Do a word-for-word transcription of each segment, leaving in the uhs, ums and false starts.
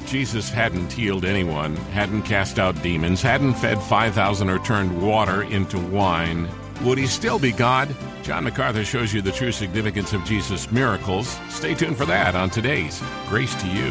Jesus hadn't healed anyone, hadn't cast out demons, hadn't fed five thousand or turned water into wine, would he still be God? John MacArthur shows you the true significance of Jesus' miracles. Stay tuned for that on today's Grace to You.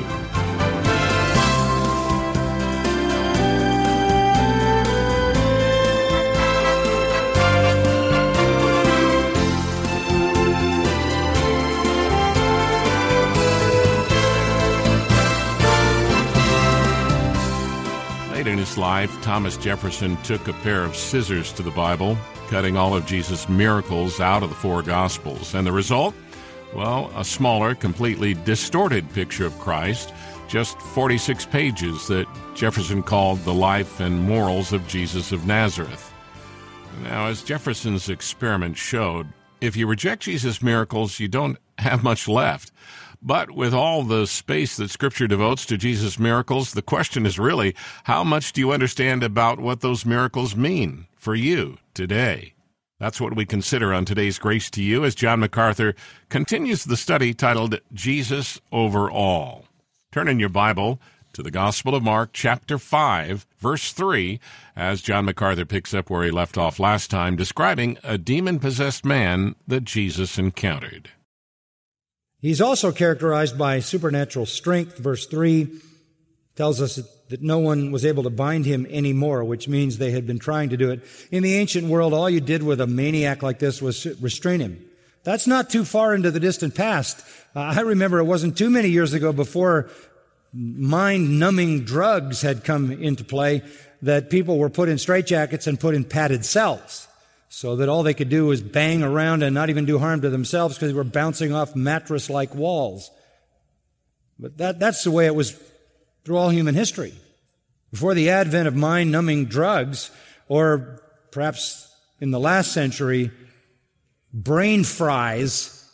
In his life, Thomas Jefferson took a pair of scissors to the Bible, cutting all of Jesus' miracles out of the four Gospels. And the result? Well, a smaller, completely distorted picture of Christ, just forty-six pages that Jefferson called The Life and Morals of Jesus of Nazareth. Now, as Jefferson's experiment showed, if you reject Jesus' miracles, you don't have much left. But with all the space that Scripture devotes to Jesus' miracles, the question is really, how much do you understand about what those miracles mean for you today? That's what we consider on today's Grace to You as John MacArthur continues the study titled Jesus Over All. Turn in your Bible to the Gospel of Mark, chapter five, verse three, as John MacArthur picks up where he left off last time, describing a demon-possessed man that Jesus encountered. He's also characterized by supernatural strength. Verse three tells us that no one was able to bind him anymore, which means they had been trying to do it. In the ancient world, all you did with a maniac like this was restrain him. That's not too far into the distant past. Uh, I remember it wasn't too many years ago before mind-numbing drugs had come into play that people were put in straitjackets and put in padded cells, so that all they could do was bang around and not even do harm to themselves because they were bouncing off mattress-like walls. But that, that's the way it was through all human history. Before the advent of mind-numbing drugs, or perhaps in the last century, brain fries,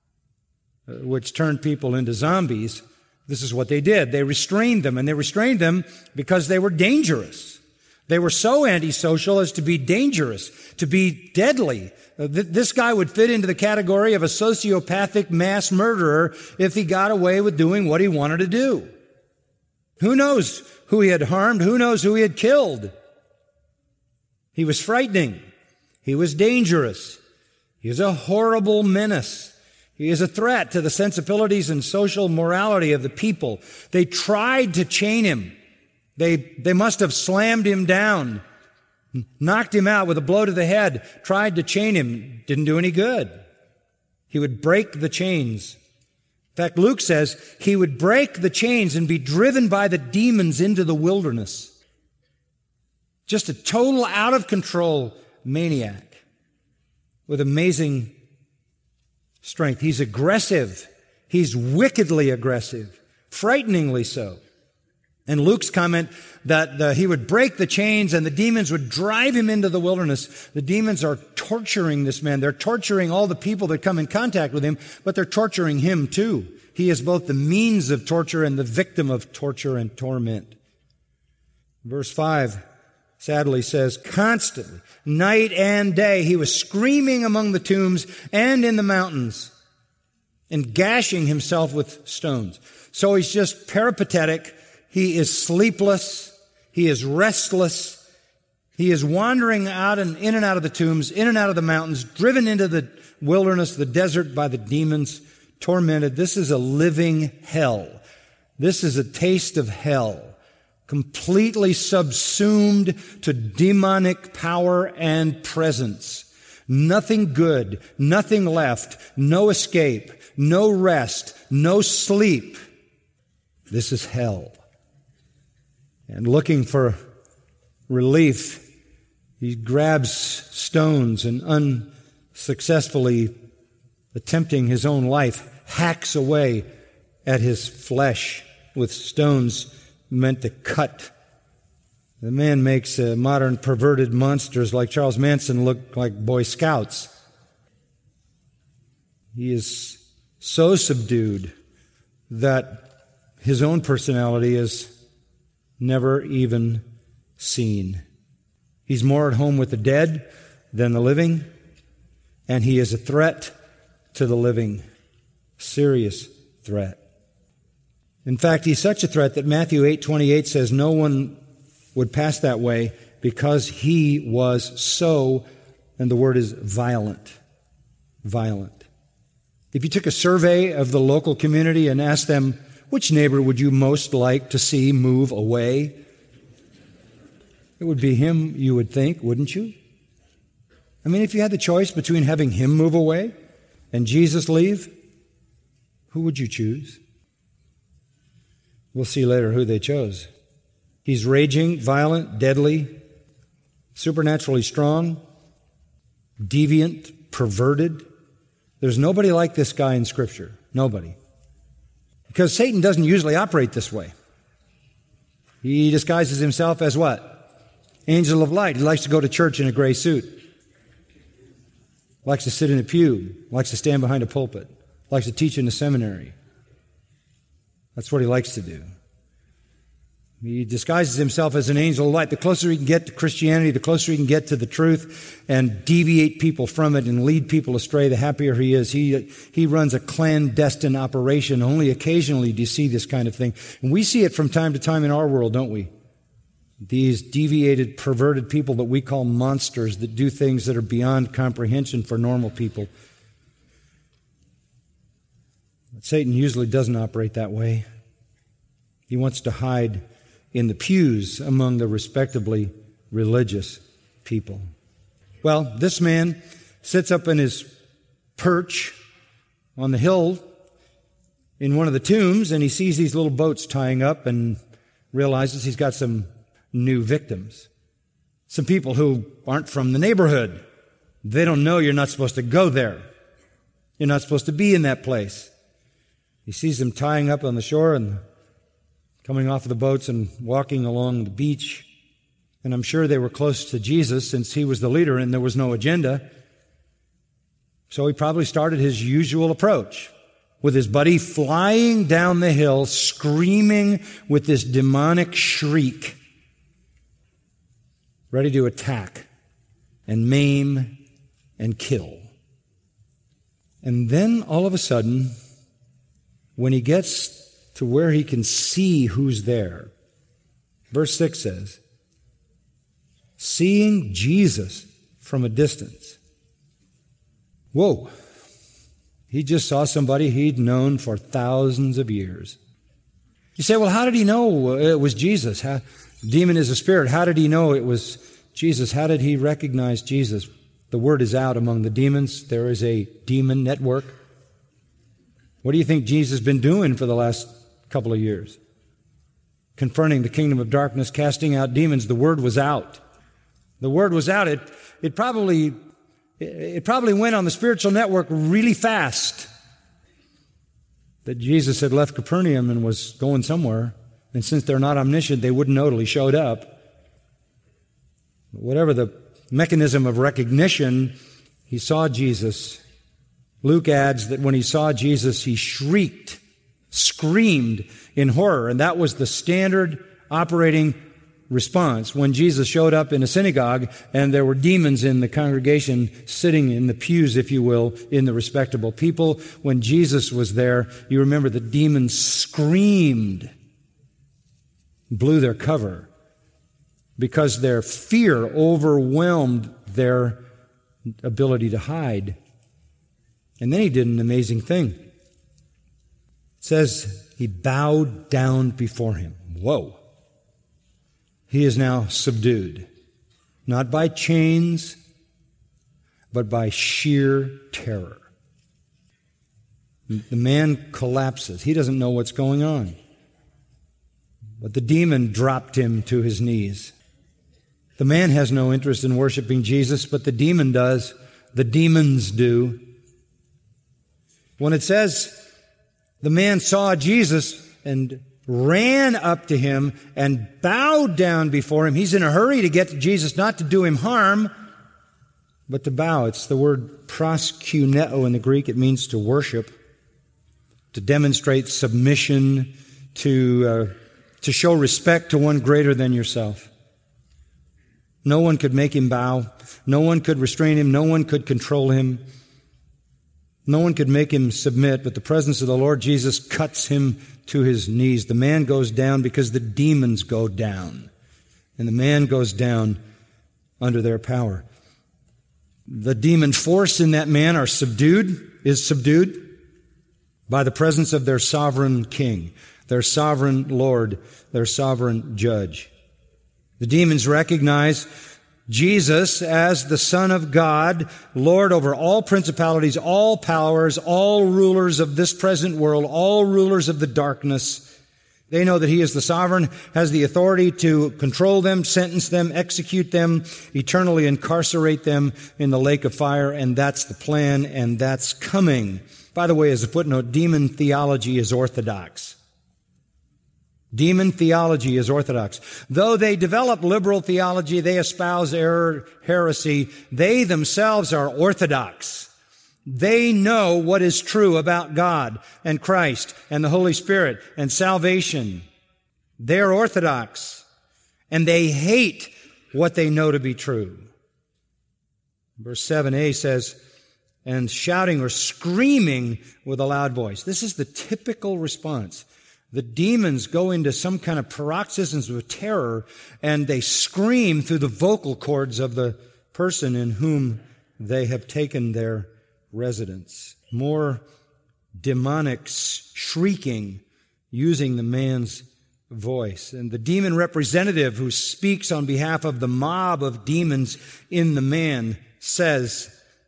which turned people into zombies, this is what they did. They restrained them, and they restrained them because they were dangerous. They were so antisocial as to be dangerous, to be deadly. This guy would fit into the category of a sociopathic mass murderer if he got away with doing what he wanted to do. Who knows who he had harmed? Who knows who he had killed? He was frightening. He was dangerous. He was a horrible menace. He is a threat to the sensibilities and social morality of the people. They tried to chain him. They, they must have slammed him down, knocked him out with a blow to the head, tried to chain him. Didn't do any good. He would break the chains. In fact, Luke says he would break the chains and be driven by the demons into the wilderness. Just a total out of control maniac with amazing strength. He's aggressive. He's wickedly aggressive, frighteningly so. And Luke's comment that uh, he would break the chains and the demons would drive him into the wilderness. The demons are torturing this man. They're torturing all the people that come in contact with him, but they're torturing him too. He is both the means of torture and the victim of torture and torment. Verse five sadly says, constantly, night and day, he was screaming among the tombs and in the mountains and gashing himself with stones. So he's just peripatetic. He is sleepless. He is restless. He is wandering out and in and out of the tombs, in and out of the mountains, driven into the wilderness, the desert by the demons, tormented. This is a living hell. This is a taste of hell, completely subsumed to demonic power and presence. Nothing good, nothing left, no escape, no rest, no sleep. This is hell. And looking for relief, he grabs stones and unsuccessfully attempting his own life, hacks away at his flesh with stones meant to cut. The man makes uh, modern perverted monsters like Charles Manson look like Boy Scouts. He is so subdued that his own personality is never even seen. He's more at home with the dead than the living, and he is a threat to the living. Serious threat. In fact, he's such a threat that Matthew eight twenty-eight says no one would pass that way because he was so, and the word is violent. Violent. If you took a survey of the local community and asked them, which neighbor would you most like to see move away? It would be him, you would think, wouldn't you? I mean, if you had the choice between having him move away and Jesus leave, who would you choose? We'll see later who they chose. He's raging, violent, deadly, supernaturally strong, deviant, perverted. There's nobody like this guy in Scripture. Nobody. Because Satan doesn't usually operate this way. He disguises himself as what? Angel of light. He likes to go to church in a gray suit. Likes to sit in a pew. Likes to stand behind a pulpit. Likes to teach in a seminary. That's what he likes to do. He disguises himself as an angel of light. The closer he can get to Christianity, the closer he can get to the truth and deviate people from it and lead people astray, the happier he is. He, he runs a clandestine operation. Only occasionally do you see this kind of thing. And we see it from time to time in our world, don't we? These deviated, perverted people that we call monsters that do things that are beyond comprehension for normal people. But Satan usually doesn't operate that way. He wants to hide in the pews among the respectably religious people. Well, this man sits up in his perch on the hill in one of the tombs, and he sees these little boats tying up and realizes he's got some new victims. Some people who aren't from the neighborhood. They don't know you're not supposed to go there. You're not supposed to be in that place. He sees them tying up on the shore and coming off of the boats and walking along the beach. And I'm sure they were close to Jesus since he was the leader and there was no agenda. So he probably started his usual approach with his buddy flying down the hill, screaming with this demonic shriek, ready to attack and maim and kill. And then all of a sudden, when he gets to where he can see who's there, verse six says, seeing Jesus from a distance. Whoa. He just saw somebody he'd known for thousands of years. You say, well, how did he know it was Jesus? How, demon is a spirit. How did he know it was Jesus? How did he recognize Jesus? The word is out among the demons. There is a demon network. What do you think Jesus has been doing for the last couple of years? Confronting the kingdom of darkness, casting out demons. The word was out. The word was out. It, it probably, it probably went on the spiritual network really fast that Jesus had left Capernaum and was going somewhere. And since they're not omniscient, they wouldn't know till he showed up. Whatever the mechanism of recognition, he saw Jesus. Luke adds that when he saw Jesus, he shrieked, screamed in horror. And that was the standard operating response when Jesus showed up in a synagogue and there were demons in the congregation sitting in the pews, if you will, in the respectable people. When Jesus was there, you remember the demons screamed, blew their cover because their fear overwhelmed their ability to hide. And then he did an amazing thing. It says he bowed down before him. Whoa. He is now subdued, not by chains, but by sheer terror. The man collapses. He doesn't know what's going on. But the demon dropped him to his knees. The man has no interest in worshiping Jesus, but the demon does. The demons do. When it says the man saw Jesus and ran up to him and bowed down before him, he's in a hurry to get to Jesus, not to do him harm, but to bow. It's the word proskuneo in the Greek. It means to worship, to demonstrate submission, to uh, to show respect to one greater than yourself. No one could make him bow. No one could restrain him. No one could control him. No one could make him submit, but the presence of the Lord Jesus cuts him to his knees. The man goes down because the demons go down. And the man goes down under their power. The demon force in that man are subdued, is subdued by the presence of their sovereign king, their sovereign Lord, their sovereign judge. The demons recognize Jesus as the Son of God, Lord over all principalities, all powers, all rulers of this present world, all rulers of the darkness. They know that He is the sovereign, has the authority to control them, sentence them, execute them, eternally incarcerate them in the lake of fire, and that's the plan, and that's coming. By the way, as a footnote, demon theology is orthodox. Demon theology is orthodox. Though they develop liberal theology, they espouse error, heresy, they themselves are orthodox. They know what is true about God and Christ and the Holy Spirit and salvation. They're orthodox, and they hate what they know to be true. Verse seven a says, and shouting or screaming with a loud voice. This is the typical response. The demons go into some kind of paroxysms of terror, and they scream through the vocal cords of the person in whom they have taken their residence. More demonic shrieking using the man's voice. And the demon representative who speaks on behalf of the mob of demons in the man says,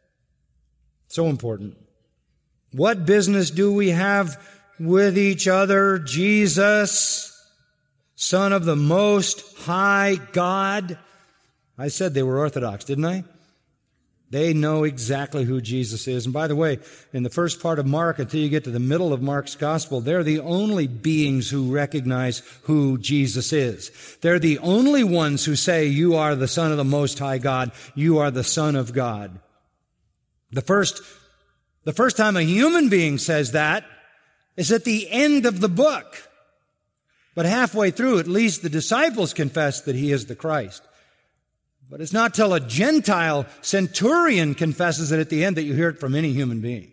so important, what business do we have with each other, Jesus, Son of the Most High God? I said they were orthodox, didn't I? They know exactly who Jesus is. And by the way, in the first part of Mark, until you get to the middle of Mark's gospel, they're the only beings who recognize who Jesus is. They're the only ones who say, you are the Son of the Most High God. You are the Son of God. The first, the first time a human being says that is at the end of the book. But halfway through, at least the disciples confess that He is the Christ. But it's not till a Gentile centurion confesses it at the end that you hear it from any human being.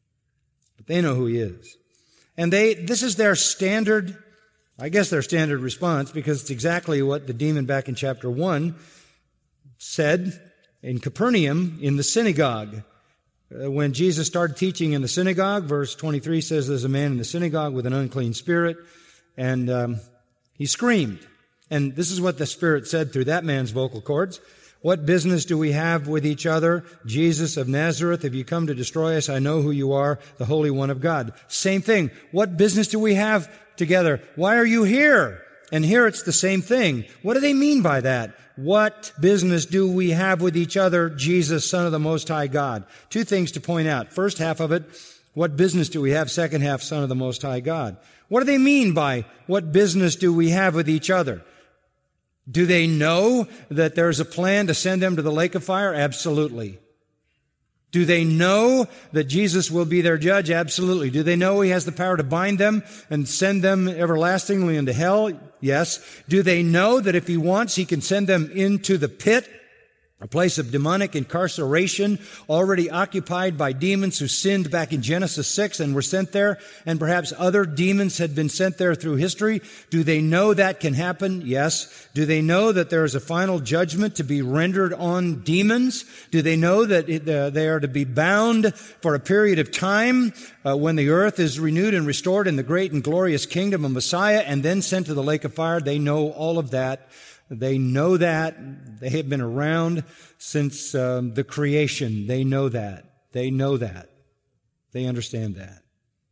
But they know who He is. And they, this is their standard, I guess their standard response, because it's exactly what the demon back in chapter one said in Capernaum in the synagogue. Uh, when Jesus started teaching in the synagogue, verse twenty-three says there's a man in the synagogue with an unclean spirit, and um, he screamed. And this is what the Spirit said through that man's vocal cords. What business do we have with each other? Jesus of Nazareth, have you come to destroy us? I know who you are, the Holy One of God. Same thing. What business do we have together? Why are you here? And here it's the same thing. What do they mean by that? What business do we have with each other, Jesus, Son of the Most High God? Two things to point out. First half of it, what business do we have? Second half, Son of the Most High God. What do they mean by what business do we have with each other? Do they know that there's a plan to send them to the lake of fire? Absolutely. Do they know that Jesus will be their judge? Absolutely. Do they know He has the power to bind them and send them everlastingly into hell? Yes. Do they know that if He wants, He can send them into the pit, a place of demonic incarceration, already occupied by demons who sinned back in Genesis six and were sent there, and perhaps other demons had been sent there through history? Do they know that can happen? Yes. Do they know that there is a final judgment to be rendered on demons? Do they know that it, uh, they are to be bound for a period of time uh, when the earth is renewed and restored in the great and glorious kingdom of Messiah, and then sent to the lake of fire? They know all of that. They know that. They have been around since um, the creation. They know that. They know that. They understand that.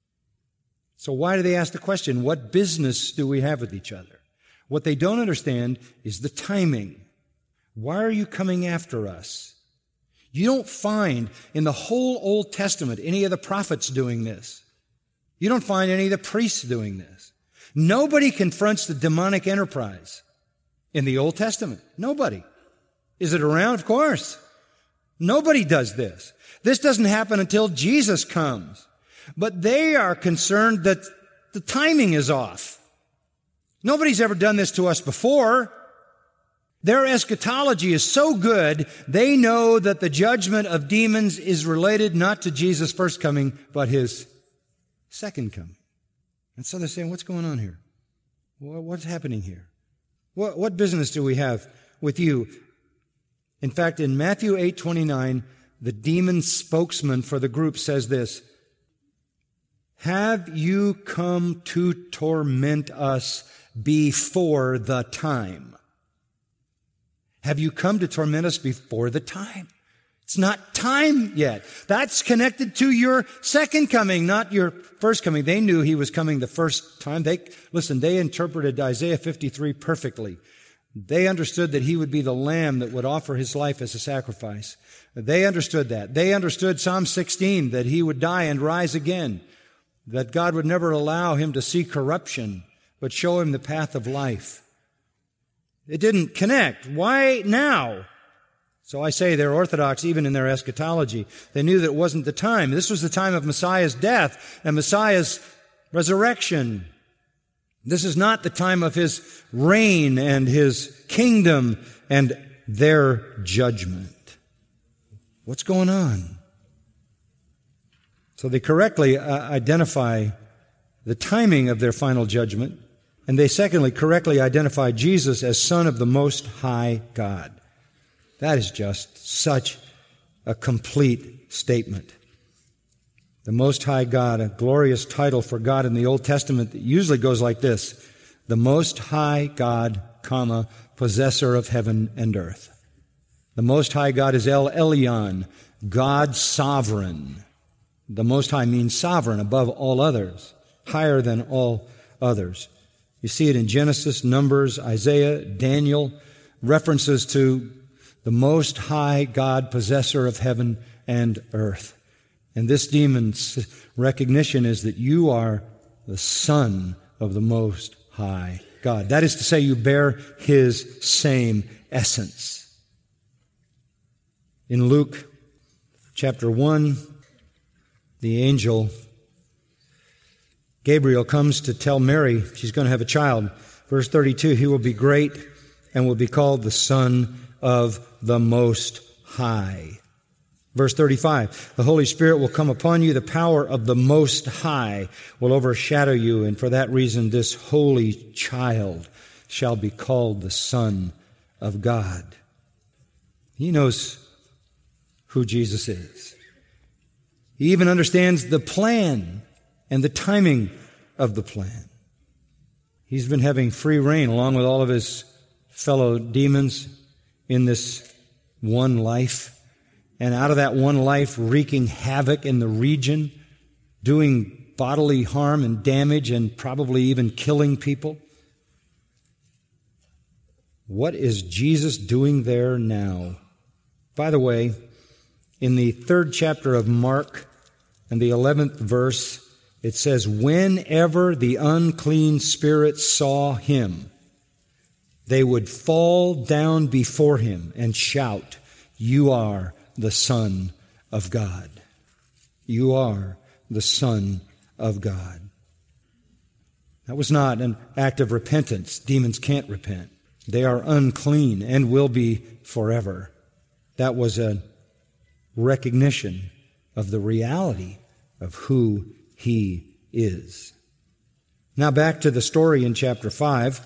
So why do they ask the question, what business do we have with each other? What they don't understand is the timing. Why are you coming after us? You don't find in the whole Old Testament any of the prophets doing this. You don't find any of the priests doing this. Nobody confronts the demonic enterprise in the Old Testament. Nobody. Is it around? Of course. Nobody does this. This doesn't happen until Jesus comes. But they are concerned that the timing is off. Nobody's ever done this to us before. Their eschatology is so good, they know that the judgment of demons is related not to Jesus' first coming, but His second coming. And so they're saying, what's going on here? What's happening here? What, what business do we have with you? In fact, in Matthew eight twenty-nine, the demon spokesman for the group says this, "Have you come to torment us before the time?" Have you come to torment us before the time? It's not time yet. That's connected to your second coming, not your first coming. They knew He was coming the first time. They, listen, they interpreted Isaiah fifty-three perfectly. They understood that He would be the Lamb that would offer His life as a sacrifice. They understood that. They understood Psalm sixteen, that He would die and rise again, that God would never allow Him to see corruption, but show Him the path of life. It didn't connect. Why now? So I say they're orthodox even in their eschatology. They knew that it wasn't the time. This was the time of Messiah's death and Messiah's resurrection. This is not the time of His reign and His kingdom and their judgment. What's going on? So they correctly uh, identify the timing of their final judgment, and they secondly correctly identify Jesus as Son of the Most High God. That is just such a complete statement. The Most High God, a glorious title for God in the Old Testament that usually goes like this: the Most High God, comma, possessor of heaven and earth. The Most High God is El Elyon, God sovereign. The Most High means sovereign above all others, higher than all others. You see it in Genesis, Numbers, Isaiah, Daniel, references to the Most High God, possessor of heaven and earth. And this demon's recognition is that you are the Son of the Most High God. That is to say, you bear His same essence. In Luke chapter one, the angel Gabriel comes to tell Mary she's going to have a child. Verse thirty-two, He will be great and will be called the Son of the Most High. Verse thirty-five, the Holy Spirit will come upon you. The power of the Most High will overshadow you. And for that reason, this holy child shall be called the Son of God. He knows who Jesus is. He even understands the plan and the timing of the plan. He's been having free reign along with all of his fellow demons in this one life. And out of that one life, wreaking havoc in the region, doing bodily harm and damage and probably even killing people. What is Jesus doing there now? By the way, in the third chapter of Mark and the eleventh verse, it says, whenever the unclean spirits saw Him, they would fall down before Him and shout, you are the Son of God. You are the Son of God. That was not an act of repentance. Demons can't repent. They are unclean and will be forever. That was a recognition of the reality of who He is. Now back to the story in chapter five.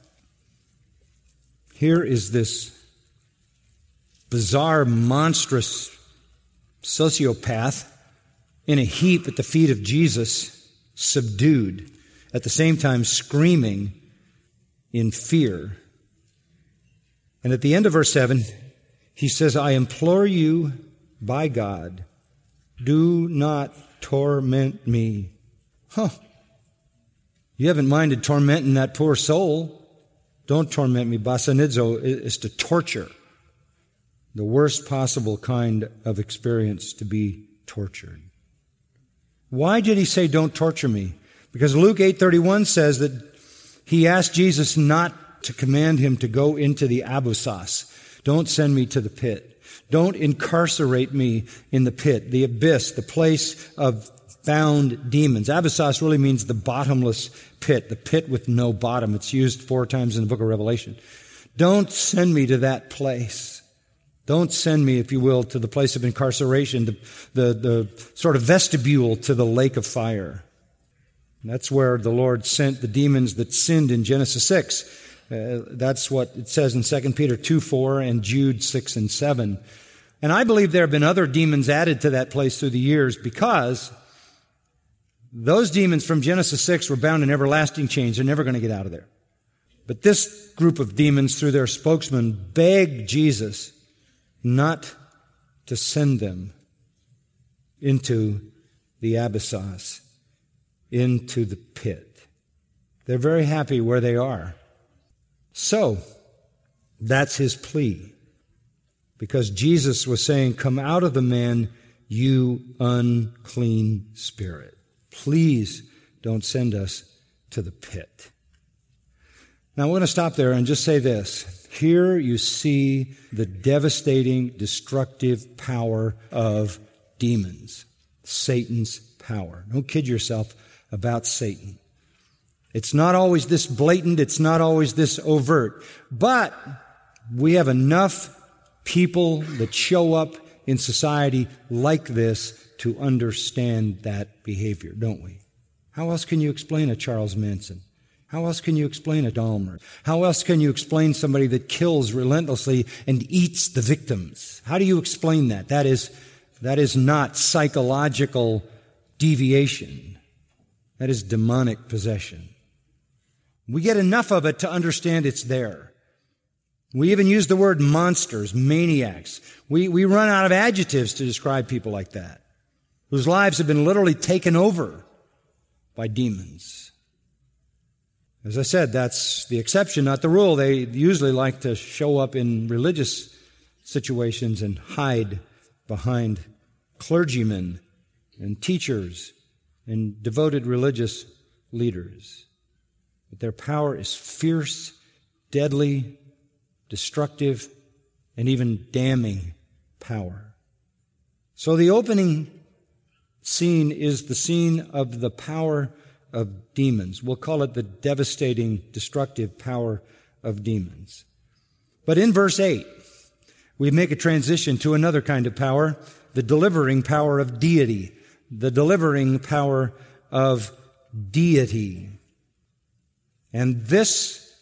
Here is this bizarre, monstrous sociopath in a heap at the feet of Jesus, subdued, at the same time screaming in fear. And at the end of verse seven, he says, I implore you by God, do not torment me. Huh. You haven't minded tormenting that poor soul. Don't torment me. Basanidzo is to torture. The worst possible kind of experience, to be tortured. Why did he say, don't torture me? Because Luke eight thirty-one says that he asked Jesus not to command him to go into the abyssos. Don't send me to the pit. Don't incarcerate me in the pit, the abyss, the place of bound demons. Abyssos really means the bottomless pit, the pit with no bottom. It's used four times in the book of Revelation. Don't send me to that place. Don't send me, if you will, to the place of incarceration, the, the, the sort of vestibule to the lake of fire. And that's where the Lord sent the demons that sinned in Genesis six. Uh, that's what it says in Second Peter two four and Jude six and seven. And I believe there have been other demons added to that place through the years because those demons from Genesis six were bound in everlasting chains. They're never going to get out of there. But this group of demons, through their spokesman, begged Jesus not to send them into the abyssos, into the pit. They're very happy where they are. So, that's his plea. Because Jesus was saying, come out of the man, you unclean spirit. Please don't send us to the pit. Now, I want to stop there and just say this. Here you see the devastating, destructive power of demons. Satan's power. Don't kid yourself about Satan. It's not always this blatant. It's not always this overt. But we have enough people that show up in society like this to understand that behavior, don't we? How else can you explain a Charles Manson? How else can you explain a Dahmer? How else can you explain somebody that kills relentlessly and eats the victims? How do you explain that? That is, that is not psychological deviation. That is demonic possession. We get enough of it to understand it's there. We even use the word monsters, maniacs. We, we run out of adjectives to describe people like that, whose lives have been literally taken over by demons. As I said, that's the exception, not the rule. They usually like to show up in religious situations and hide behind clergymen and teachers and devoted religious leaders. But their power is fierce, deadly, destructive, and even damning power. So the opening scene is the scene of the power of demons. We'll call it the devastating, destructive power of demons. But in verse eight, we make a transition to another kind of power, the delivering power of deity. The delivering power of deity. And this,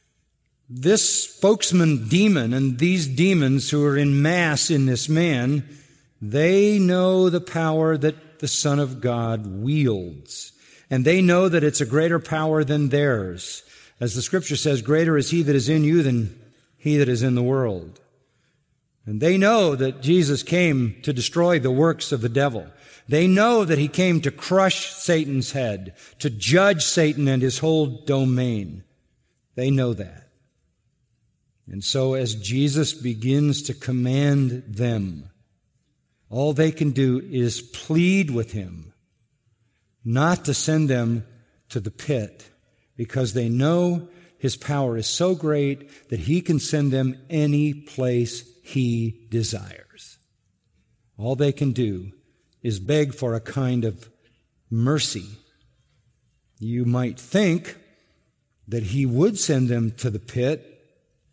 this spokesman demon and these demons who are in mass in this man, they know the power that the Son of God wields. And they know that it's a greater power than theirs. As the Scripture says, greater is he that is in you than he that is in the world. And they know that Jesus came to destroy the works of the devil. They know that he came to crush Satan's head, to judge Satan and his whole domain. They know that. And so as Jesus begins to command them, all they can do is plead with him not to send them to the pit, because they know his power is so great that he can send them any place he desires. All they can do is beg for a kind of mercy. You might think that he would send them to the pit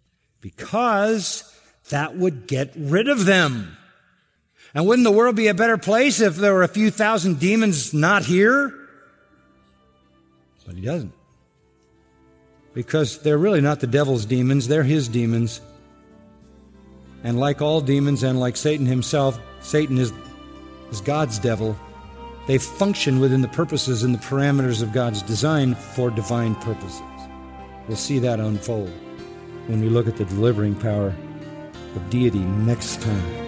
because that would get rid of them. And wouldn't the world be a better place if there were a few thousand demons not here? But he doesn't. Because they're really not the devil's demons, they're his demons. And like all demons and like Satan himself, Satan is, is God's devil. They function within the purposes and the parameters of God's design for divine purposes. We'll see that unfold when we look at the delivering power of deity next time.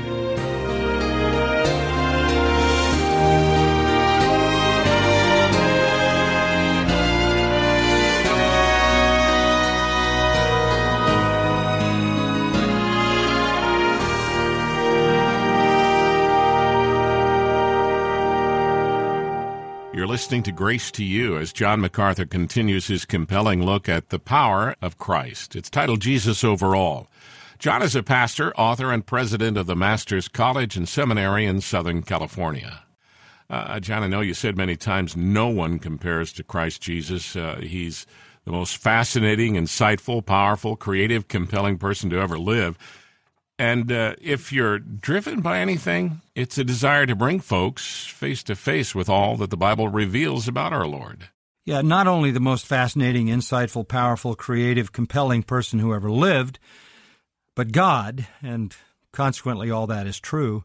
You're listening to Grace to You as John MacArthur continues his compelling look at the power of Christ. It's titled Jesus Over All. John is a pastor, author, and president of the Masters College and Seminary in Southern California. Uh, John, I know you said many times no one compares to Christ Jesus. Uh, he's the most fascinating, insightful, powerful, creative, compelling person to ever live. And uh, if you're driven by anything, it's a desire to bring folks face to face with all that the Bible reveals about our Lord. Yeah, not only the most fascinating, insightful, powerful, creative, compelling person who ever lived, but God, and consequently all that is true.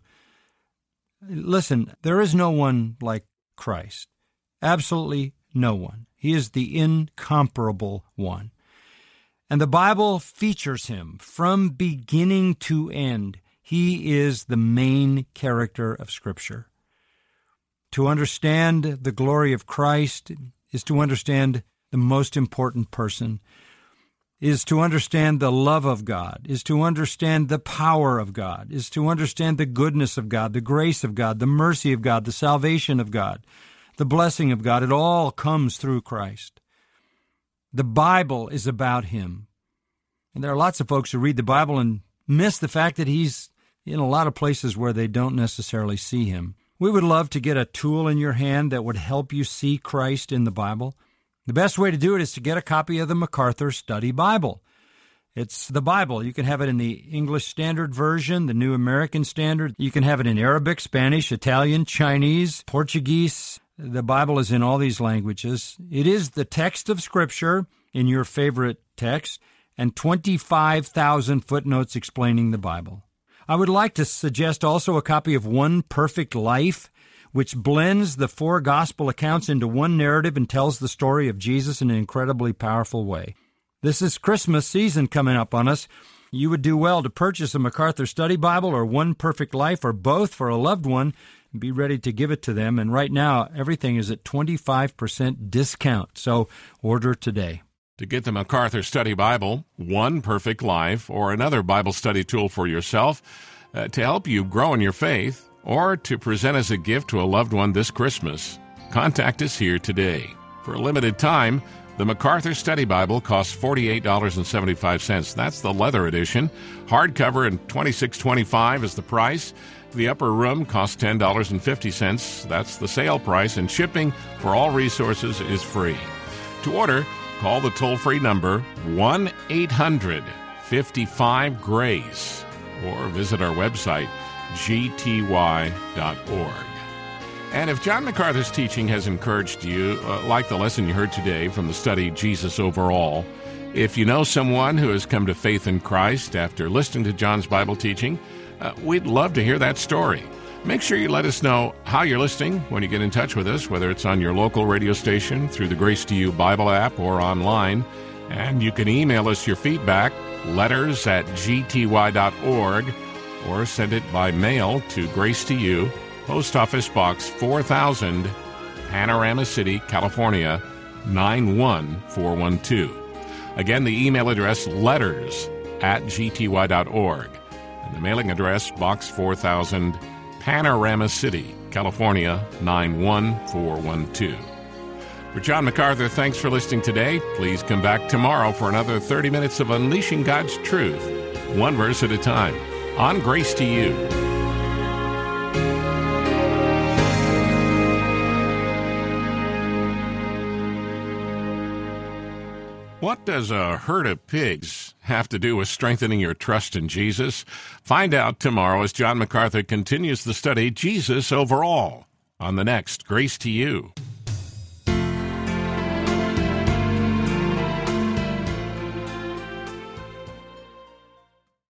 Listen, there is no one like Christ. Absolutely no one. He is the incomparable one. And the Bible features him from beginning to end. He is the main character of Scripture. To understand the glory of Christ is to understand the most important person, is to understand the love of God, is to understand the power of God, is to understand the goodness of God, the grace of God, the mercy of God, the salvation of God, the blessing of God. It all comes through Christ. The Bible is about him. And there are lots of folks who read the Bible and miss the fact that he's in a lot of places where they don't necessarily see him. We would love to get a tool in your hand that would help you see Christ in the Bible. The best way to do it is to get a copy of the MacArthur Study Bible. It's the Bible. You can have it in the English Standard Version, the New American Standard. You can have it in Arabic, Spanish, Italian, Chinese, Portuguese. The Bible is in all these languages. It is the text of Scripture in your favorite text, and twenty-five thousand footnotes explaining the Bible. I would like to suggest also a copy of One Perfect Life, which blends the four gospel accounts into one narrative and tells the story of Jesus in an incredibly powerful way. This is Christmas season coming up on us. You would do well to purchase a MacArthur Study Bible or One Perfect Life or both for a loved one and be ready to give it to them. And right now, everything is at twenty-five percent discount, so order today. To get the MacArthur Study Bible, One Perfect Life, or another Bible study tool for yourself uh, to help you grow in your faith, or to present as a gift to a loved one this Christmas, contact us here today. For a limited time, the MacArthur Study Bible costs forty-eight dollars and seventy-five cents. That's the leather edition. Hardcover and twenty-six twenty-five is the price. The upper room costs ten dollars and fifty cents. That's the sale price, and shipping for all resources is free. To order, call the toll-free number one eight hundred fifty-five GRACE or visit our website, g t y dot org. And if John MacArthur's teaching has encouraged you, uh, like the lesson you heard today from the study Jesus Overall, if you know someone who has come to faith in Christ after listening to John's Bible teaching, uh, we'd love to hear that story. Make sure you let us know how you're listening when you get in touch with us, whether it's on your local radio station, through the Grace to You Bible app, or online. And you can email us your feedback, letters at g t y dot org, or send it by mail to Grace to You, Post Office Box four thousand, Panorama City, California, nine one four one two. Again, the email address, letters at g t y dot org. And the mailing address, Box four thousand, Panorama City, California, nine one four one two. For John MacArthur, thanks for listening today. Please come back tomorrow for another thirty minutes of unleashing God's truth, one verse at a time, on Grace to You. What does a herd of pigs have to do with strengthening your trust in Jesus? Find out tomorrow as John MacArthur continues the study Jesus Overall on the next Grace to You.